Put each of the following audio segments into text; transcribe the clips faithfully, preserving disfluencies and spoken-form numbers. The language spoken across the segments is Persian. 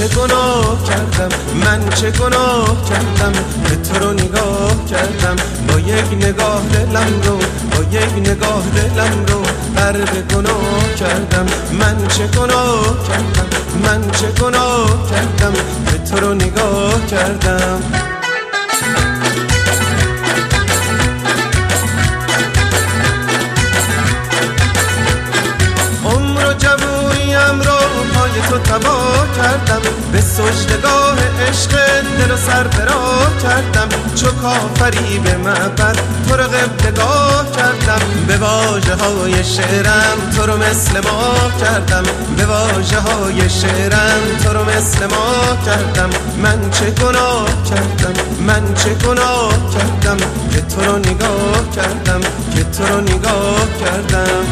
چه گناه کردم، من چه گناه کردم که تو رو نگاه کردم. با یک نگاه دلم رو، با یک نگاه دلم رو غرق گناه کردم. من چه گناه کردم، من چه گناه کردم که تو رو نگاه کردم. عمر و جوونیم رو پای تو تباه کردم. به سجدگاه عشق دل و سر فرا کردم. چو کافری به معبد تو رو قبلگاه کردم. به واژه های شعرم تو رو مثل ما کردم. به واژه های شعرم تو رو مثل ما کردم. من چه گناه کردم، من چه گناه کردم که تو رو نگاه کردم، که تو رو نگاه کردم.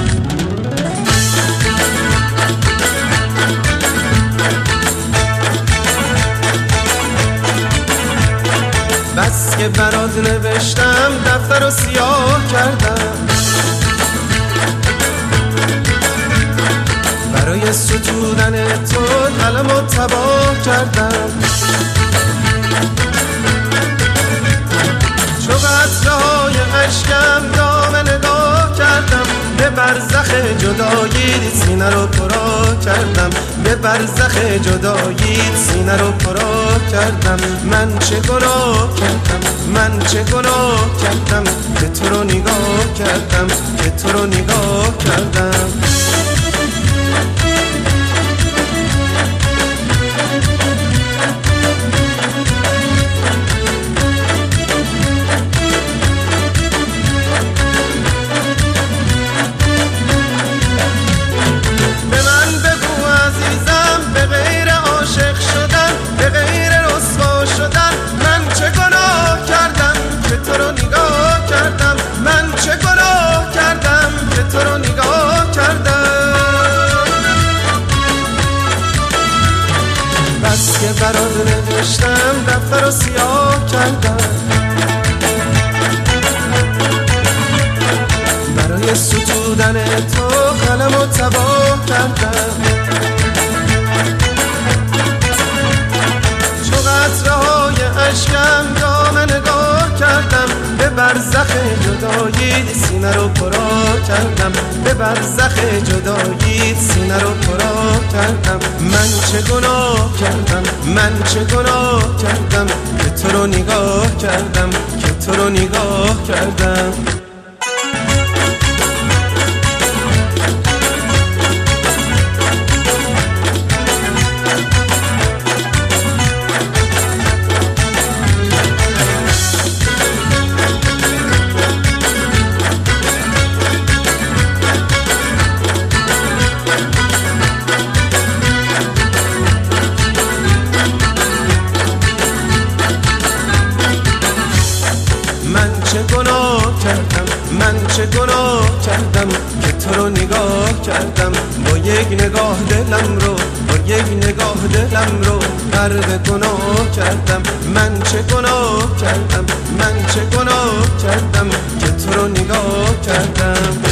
بس که برات نوشتم دفتر رو سیاه کردم. برای ستودن تو قلم رو تباه کردم. چو قطره‌های اشکم دام نگاه کردم. به برزخ جدایی سینه رو پرا کردم. به برزخ جدایی سینه رو پرا کردم. من چه گناه کردم، من چه گناه کردم که تو رو نگاه کردم، که تو رو نگاه کردم. بس که برات نوشتم دفتر رو سیاه کردم. برای ستودن تو قلم رو تباه کردم. چو قطره‌های اشکم دام نگاه کردم. به برزخ جدایی سینه رو پرا کردم. به برزخ جدایی سینه رو پرا کردم. من چه گناه کردم، من چه گناه کردم که تو رو نگاه کردم، که تو رو نگاه کردم. من چه گناه کردم، من چه گناه کردم که تو رو نگاه کردم. با یک نگاه دلم رو، با یک نگاه دلم رو غرق گناه کردم. من چه گناه کردم، من چه گناه کردم که تو رو نگاه کردم.